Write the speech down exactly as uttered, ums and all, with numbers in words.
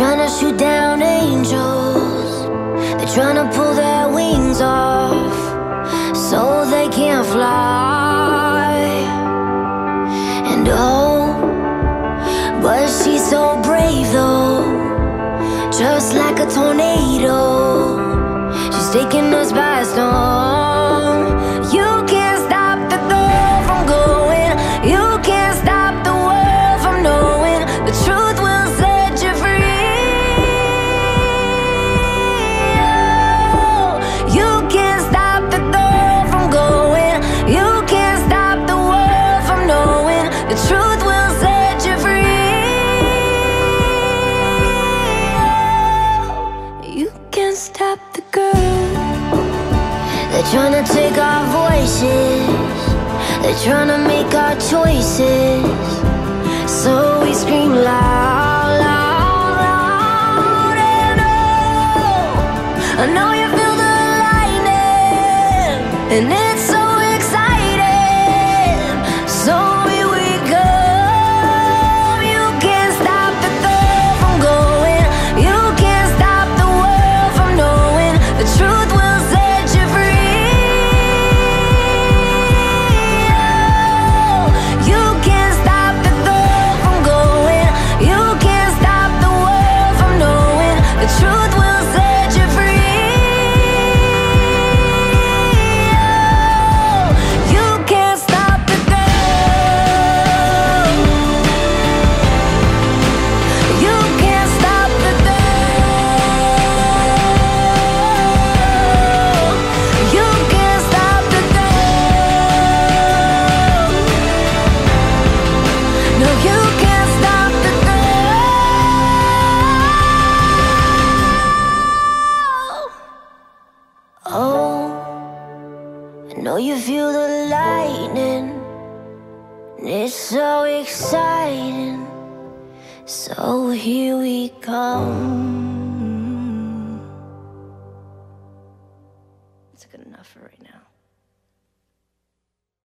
trying to shoot down angels. They're trying to pull their wings off so they can't fly. And oh, but she's so brave though, just like a tornado. She's taking us by storm. You can't stop the girl from going. You can't stop the world from knowing the truth will set you free. Oh, you can't stop the girl from going. You can't stop the world from knowing the truth will set you free. Oh, you can't stop the girl. They're trying to take our voices. They're trying to make our choices. So we scream loud, loud, loud. And oh, I know you feel the lightning, and it's so exciting. So here we come. You can't stop the girl from going. You can't stop the world from knowing the truth will set you free. You can't stop the girl from going. You can't stop the world from knowing the truth will set you free. You can't stop the girl. You can't stop the girl. You can't stop the girl. No, you can't stop the girl. Oh, I know you feel the lightning, and it's so exciting. So here we come.